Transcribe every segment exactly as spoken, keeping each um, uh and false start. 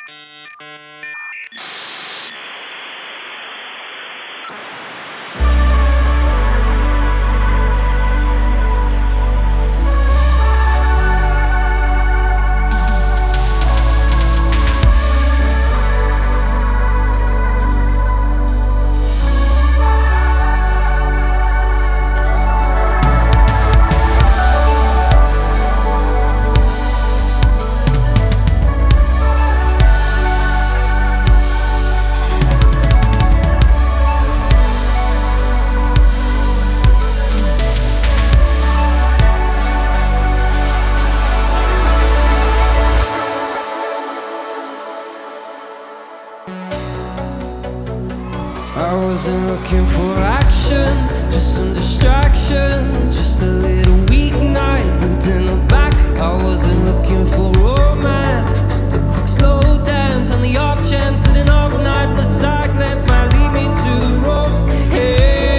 I wasn't looking for action, just some distraction, just a little weeknight within the back. I wasn't looking for romance, just a quick slow dance on the off chance that an off night and a side glance might lead me to the road. Hey,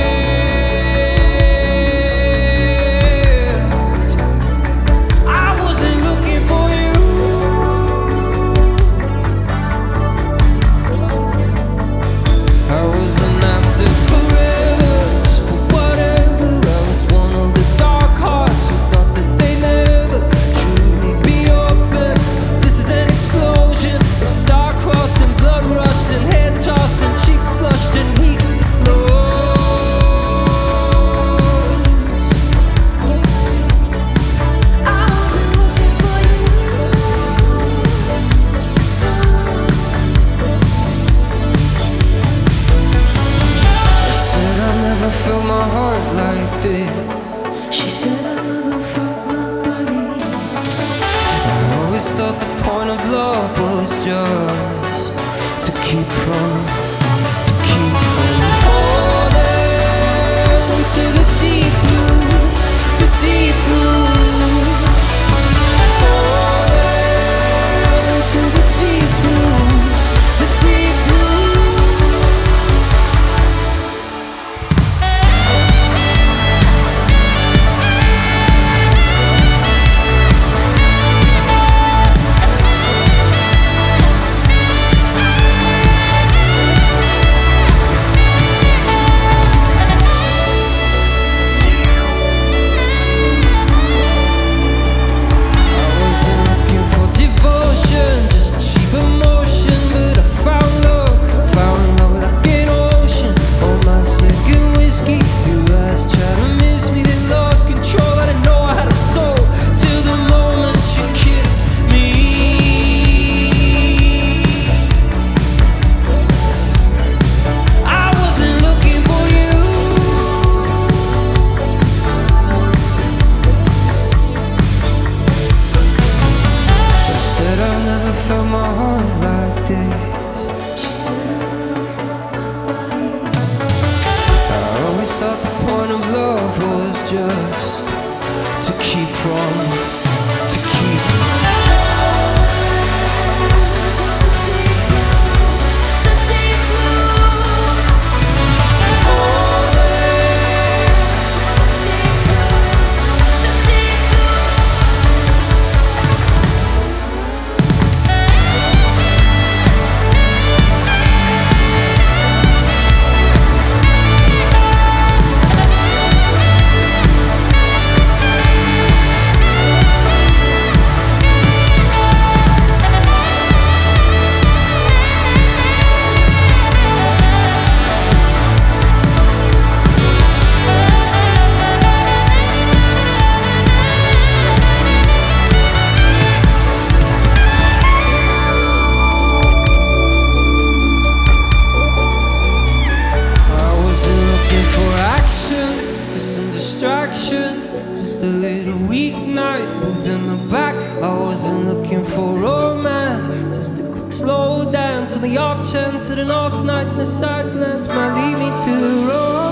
I wasn't looking for you. I wasn't after forever, just for whatever. I was one of the dark hearts who thought that they'd never truly be open. This is an explosion of star-crossed and blood-rushed and head-tossed and cheeks flushed and weeks lost. I wasn't looking for you. I said I've never felt my heart like this. She said I've never felt my body. I always thought the point of love was just to keep from, to keep from falling into the deep blue, the deep blue. Falling into the deep blue, the deep blue. Felt my heart like this. She said I never felt my body. I always thought the point of love was just to keep from, to keep from. Just a little weeknight, both in the back. I wasn't looking for romance, just a quick slow dance on the off chance that an off night and a side glance might lead me to the road.